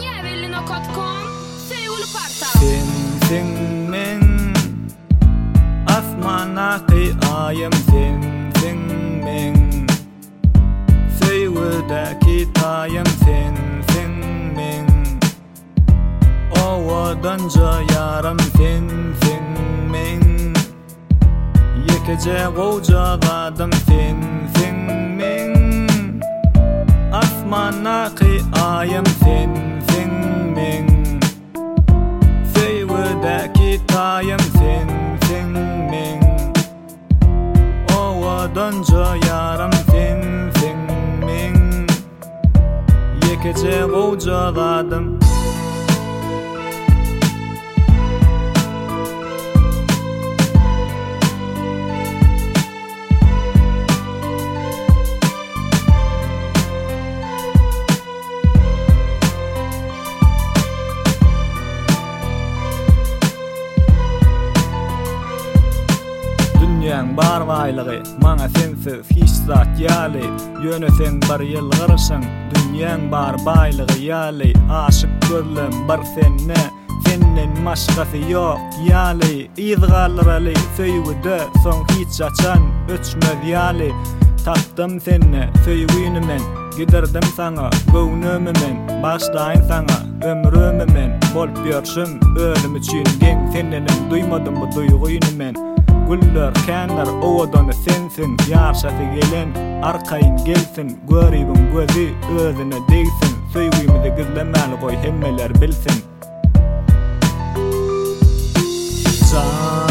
Jävelin.com Seul Parta Fin min Afmanaqi ayam fin min Feywdaki tayam fin min Owadanca yaram fin min Yekece gowjadadım fin min Afmanaqi ayam fin min Feywdaki tayam fin min Owadanca yaram fin min Yekece gowjadadım Dünýäň bar gaýlygy maňa sensiz hiç zat ýaly ýöneseň bir ýyl gyrşyň dünýäň bar baýlygy ýaly aşyk gözlem bir senden maşgasy ýok ýaly ýyzgalyraly söýgüde soň hiç açan öçmez ýaly tapdym seni söýgüni men giderdim saňa göwnümi men başlaýyn saňa ömrümi men bolup ýörşüm ölüm üçin geň senden duýmadym bu duýguny men Güller kenler owadan sensin ýarşasy gelen arkaýyn gelsin görýbim gözi özüne degsin söýgümi de gizlemäli goý hemmeler bilsin